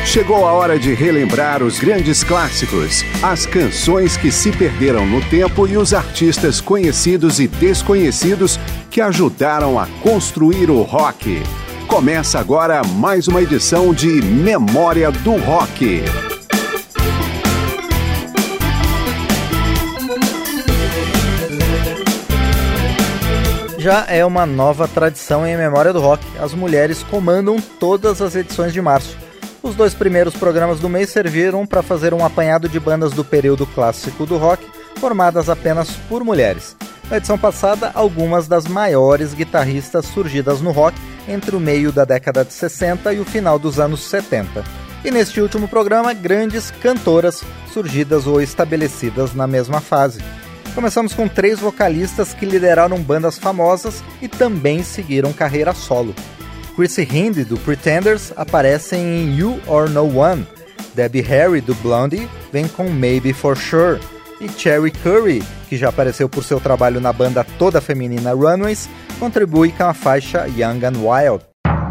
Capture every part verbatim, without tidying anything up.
Chegou a hora de relembrar os grandes clássicos, as canções que se perderam no tempo e os artistas conhecidos e desconhecidos que ajudaram a construir o rock. Começa agora mais uma edição de Memória do Rock. Já é uma nova tradição em Memória do Rock. As mulheres comandam todas as edições de março. Os dois primeiros programas do mês serviram para fazer um apanhado de bandas do período clássico do rock, formadas apenas por mulheres. Na edição passada, algumas das maiores guitarristas surgidas no rock entre o meio da década de sessenta e o final dos anos setenta. E neste último programa, grandes cantoras surgidas ou estabelecidas na mesma fase. Começamos com três vocalistas que lideraram bandas famosas e também seguiram carreira solo. Chrissie Hynde, do Pretenders, aparece em You or No One. Debbie Harry, do Blondie, vem com Maybe For Sure. E Cherie Currie, que já apareceu por seu trabalho na banda toda feminina Runaways, contribui com a faixa Young and Wild.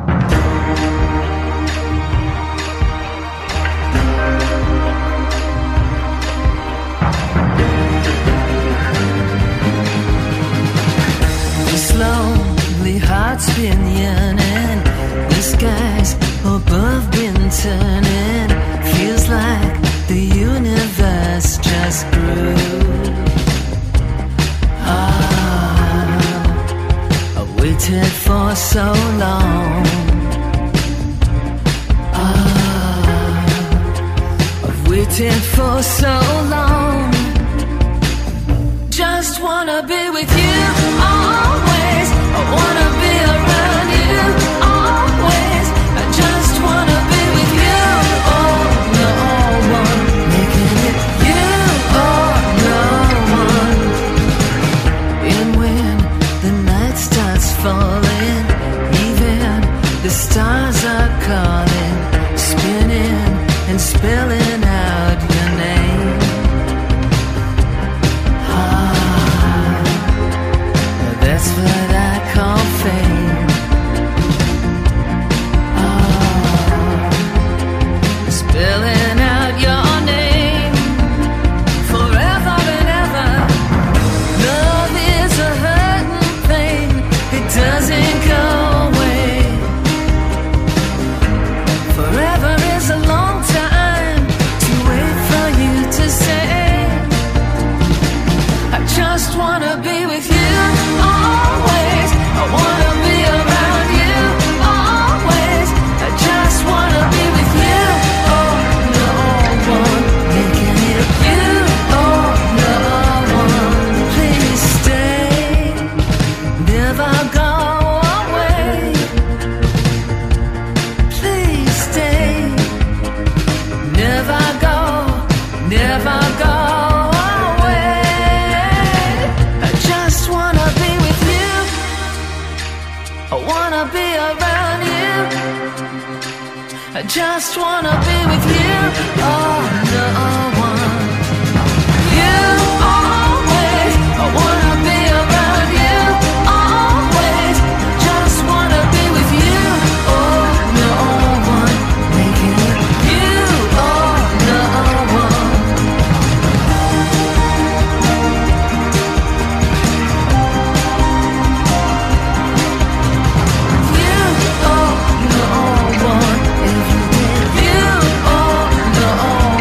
Heart's been yearning, the skies above been turning. Feels like the universe just grew. Ah, I've waited for so long. Ah, I've waited for so long. Just wanna be with you always. I wanna be around you always. I just wanna be with you. Oh, no one making it you. Oh, no one. And when the night starts falling, even the stars are calling, spinning and spelling out your name. Ah, that's what I call fame. Oh, spelling out your name forever and ever. Love is a hurting thing, it doesn't go away. Forever is a long time to wait for you to say, I just wanna be with you always. I wanna be around you always. I just wanna be with you. Oh, no one making it you. Oh, no one. Please stay, never go away. Please stay, never go, never go away. I just wanna be with you. I wanna be around you. I just wanna be with you. Oh, no one. You always. I wanna be around you always. Just wanna be with you. Oh, no one making it you. Oh, no one. You, oh, no one. If you did, you, oh, no one.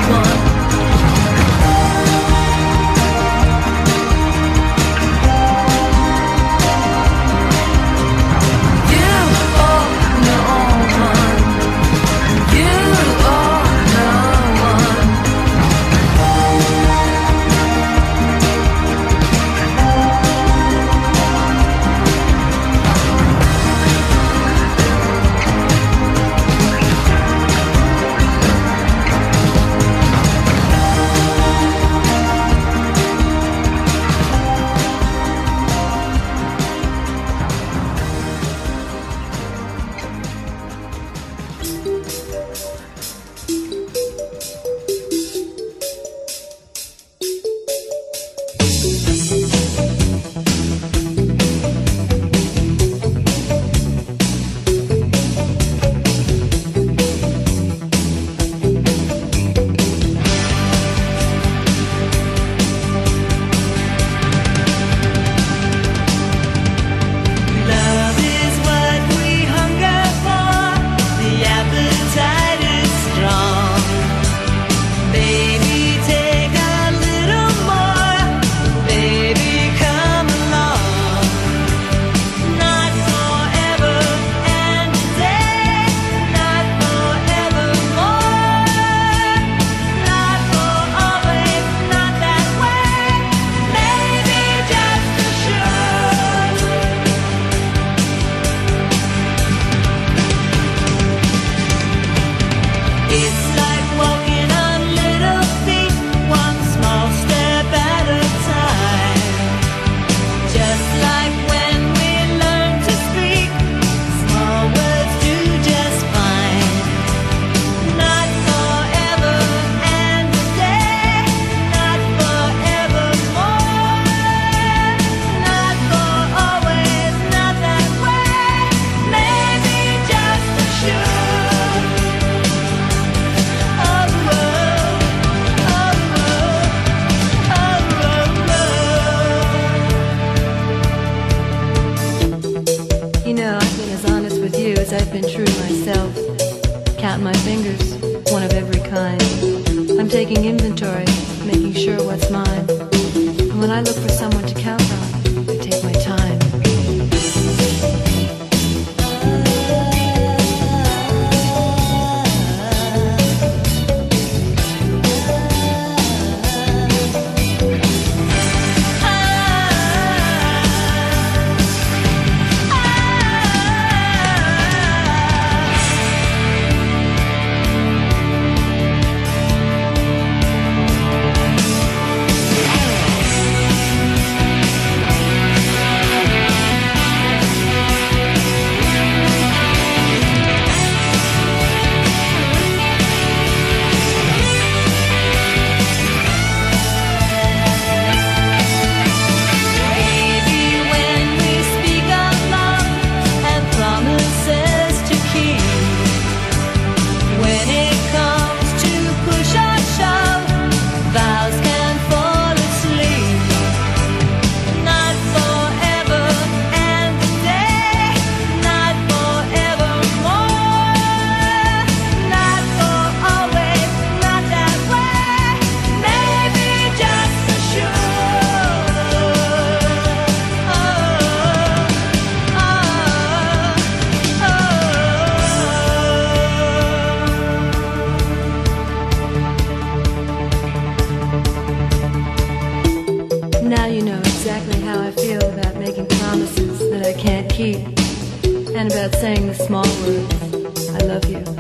through myself, count my fingers, one of every kind. I'm taking inventory, making sure what's mine. And when I look for someone to count on, I take my time. Now you know exactly how I feel about making promises that I can't keep, and about saying the small words, I love you.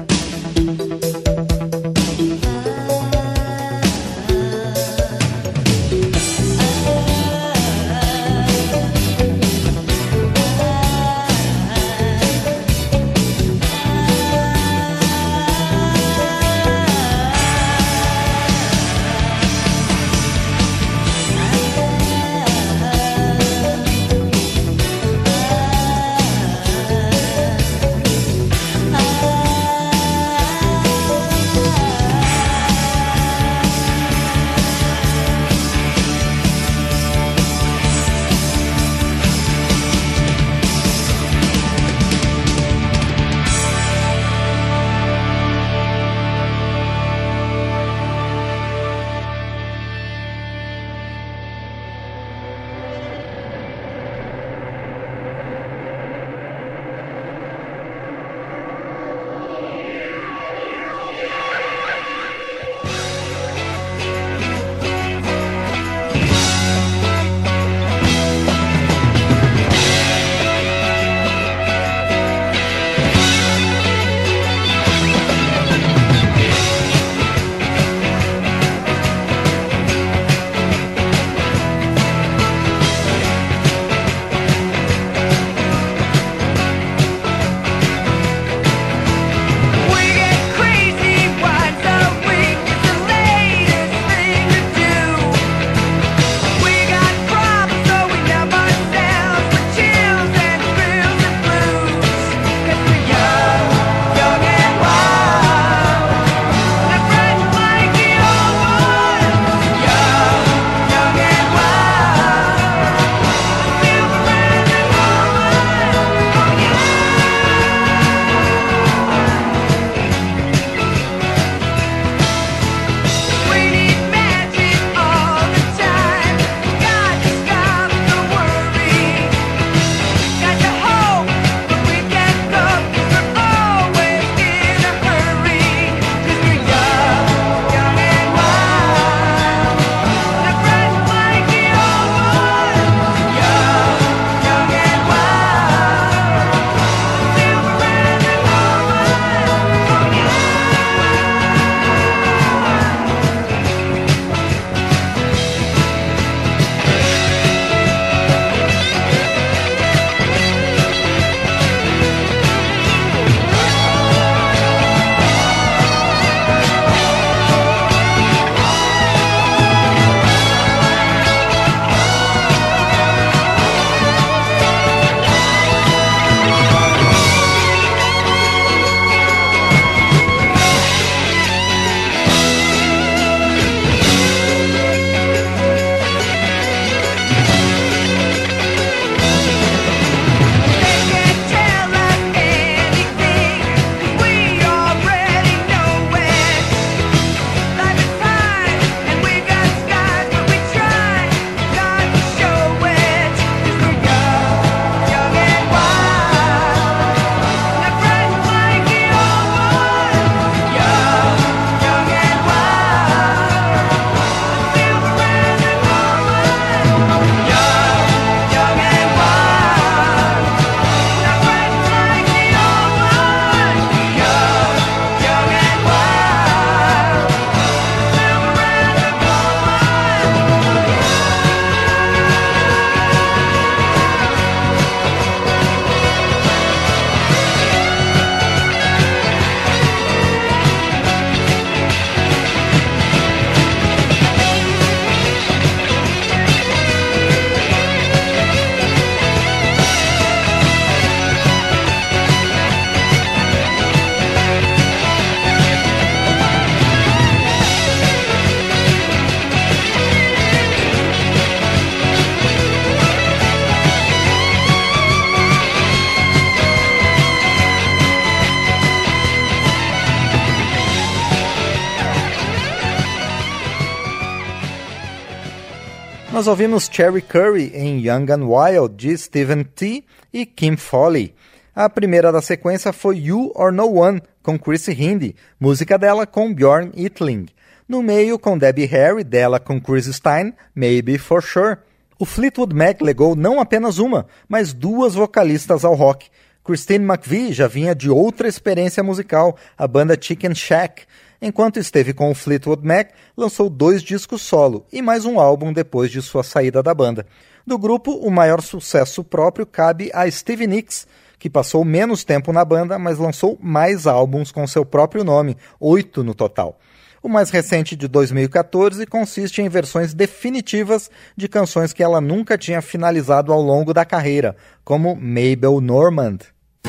Nós ouvimos Cherry Curry em Young and Wild, de Steven T. e Kim Fowley. A primeira da sequência foi You or No One, com Chrissy Hynde, música dela com Bjorn Yttling. No meio, com Debbie Harry, dela com Chris Stein, Maybe For Sure. O Fleetwood Mac legou não apenas uma, mas duas vocalistas ao rock. Christine McVie já vinha de outra experiência musical, a banda Chicken Shack. Enquanto esteve com o Fleetwood Mac, lançou dois discos solo e mais um álbum depois de sua saída da banda. Do grupo, o maior sucesso próprio cabe a Stevie Nicks, que passou menos tempo na banda, mas lançou mais álbuns com seu próprio nome, oito no total. O mais recente, de dois mil e quatorze, consiste em versões definitivas de canções que ela nunca tinha finalizado ao longo da carreira, como Mabel Normand.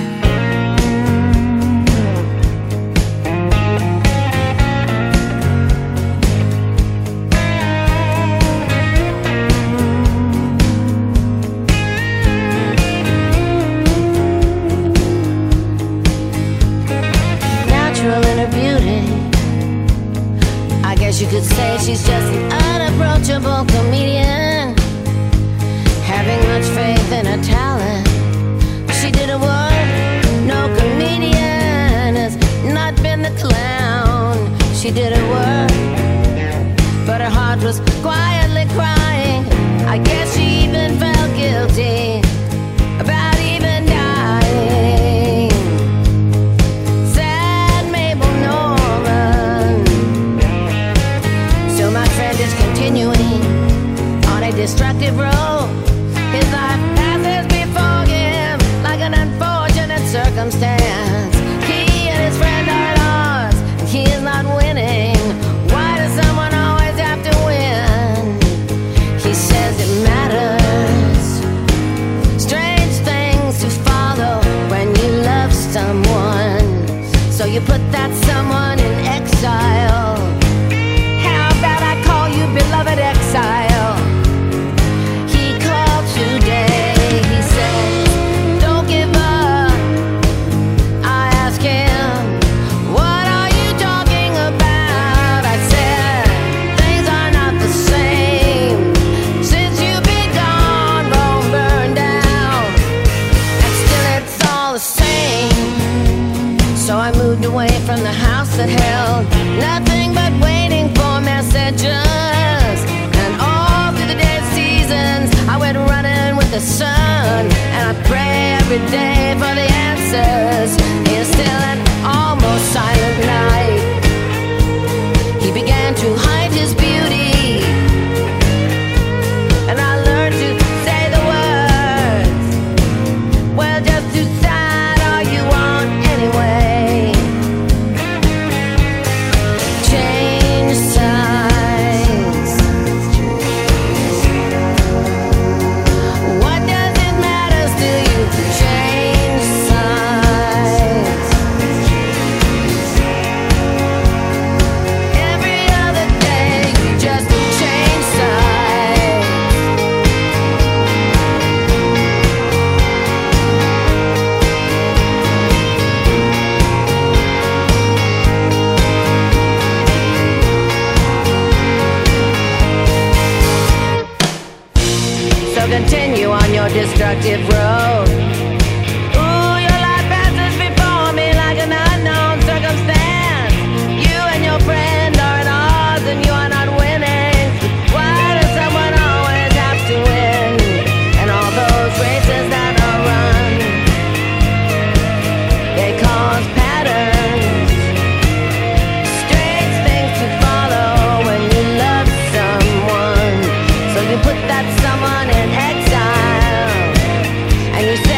You could say she's just an unapproachable comedian, having much faith in her talent. She did a work no comedian has not been the clown. She did her work, but her heart was quietly crying. I guess she even felt guilty about even dying. Sad Mabel Normand. So my friend is continuing on a destructive road. His life passes before him like an unfortunate circumstance. He and his friend are at odds, and he is not winning. Why does someone always have to win? He says it matters. Strange things to follow when you love someone. So you put that someone in exile. How about I call you beloved exile? He called today. He said, don't give up. I asked him, what are you talking about? I said, things are not the same since you've been gone, Rome burned down, and still it's all the same. So I moved away from the house that held nothing but waiting for messages. And all through the dead seasons I went running with the sun, and I pray every day for the answers. In still an almost silent night, he began to hide his beauty, and I learned to say the words, well, just decide all you want anyway. Change sides. What does it matter still you change sides? Every other day you just change sides. So continue on your destructive road. Ooh, your life passes before me like an unknown circumstance. You and your friend are at odds, and you are not winning. Why does someone always have to win? And all those races that are run, they cause patterns. Strange things to follow when you love someone. So you put that someone in exile, and you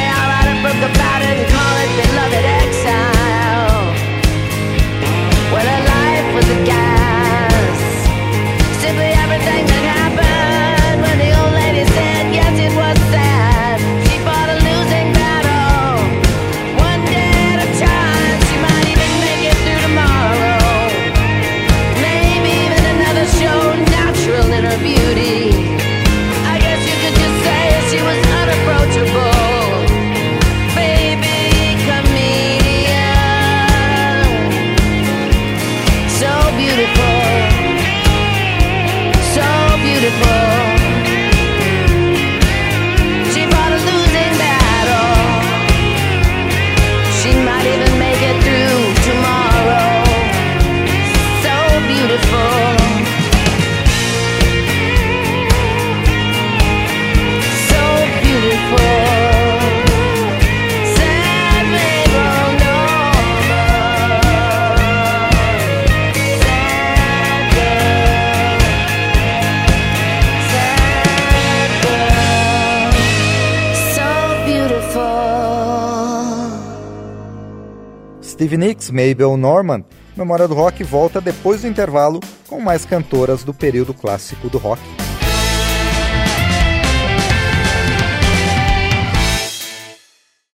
Stevie Nicks, Mabel Normand, Memória do Rock volta depois do intervalo com mais cantoras do período clássico do rock.